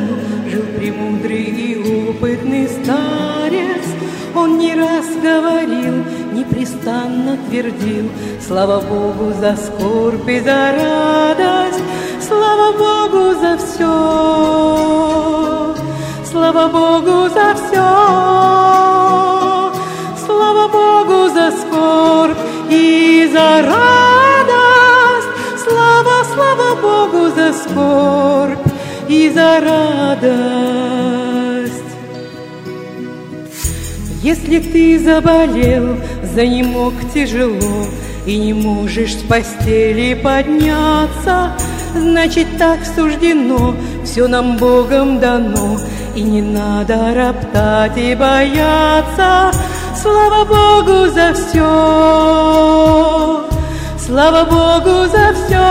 жил премудрый и опытный старец. Он не раз говорил, непрестанно твердил: слава Богу за скорбь и за радость, слава Богу за все, слава Богу за все, слава Богу за скорбь и за радость, слава Богу за скорбь и за радость. Если ты заболел, занемог тяжело и не можешь с постели подняться, значит, так суждено, все нам Богом дано, и не надо роптать и бояться. Слава Богу за все, слава Богу за все,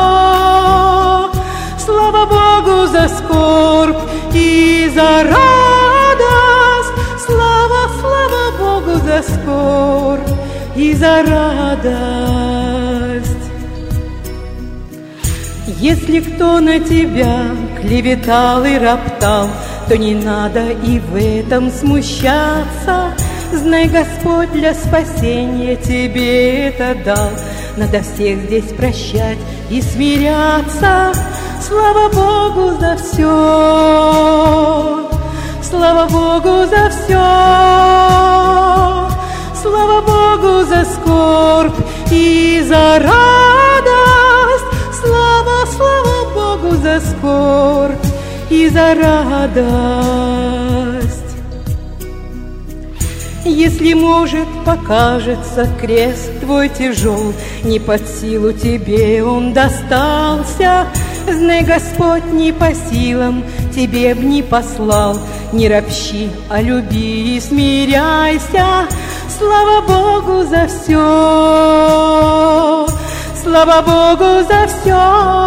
слава Богу за скорбь и за радость, слава Богу за скорбь и за радость. Если кто на тебя клеветал и роптал, то не надо и в этом смущаться. Знай, Господь для спасения тебе это дал. Надо всех здесь прощать и смиряться. Слава Богу за все, слава Богу за все, слава Богу за скорбь и за радость, слава Богу за скорбь и за радость. Если, может, покажется крест твой тяжел, не под силу тебе он достался, знай, Господь не по силам тебе б не послал. Не ропщи, а люби и смиряйся. Слава Богу за все, слава Богу за все,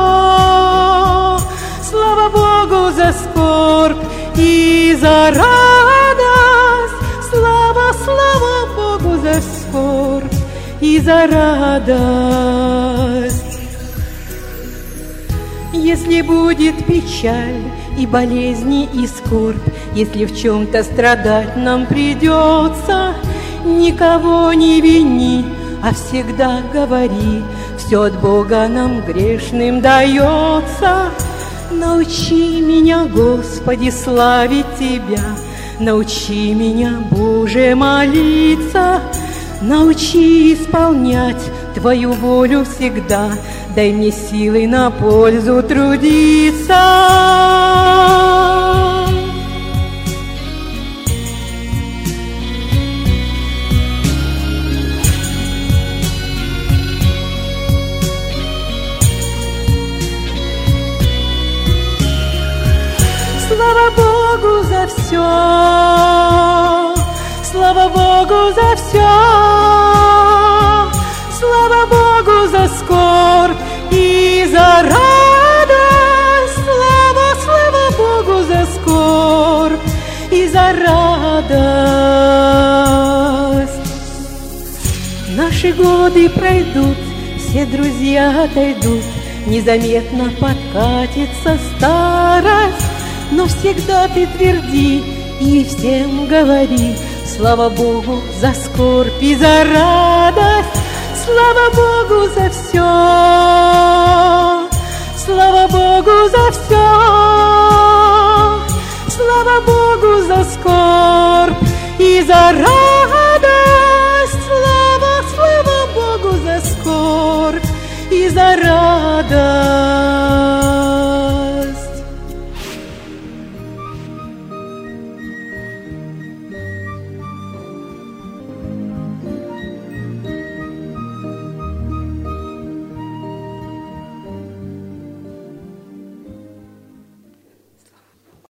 слава Богу за скорбь и за радость, слава Богу за скорбь и за радость. Если будет печаль и болезни и скорбь, если в чем-то страдать нам придется, никого не вини, а всегда говори: все от Бога нам грешным дается. Научи меня, Господи, славить Тебя, научи меня, Боже, молиться, научи исполнять Твою волю всегда, дай мне силы на пользу трудиться. Слава Богу за все, слава Богу за все, слава Богу за скорбь и за радость, слава Богу за скорбь и за радость. Наши годы пройдут, все друзья отойдут, незаметно подкатится старость, но всегда ты тверди и всем говори: слава Богу за скорбь и за радость, слава Богу за все, слава Богу за все, слава Богу за скорбь и за радость,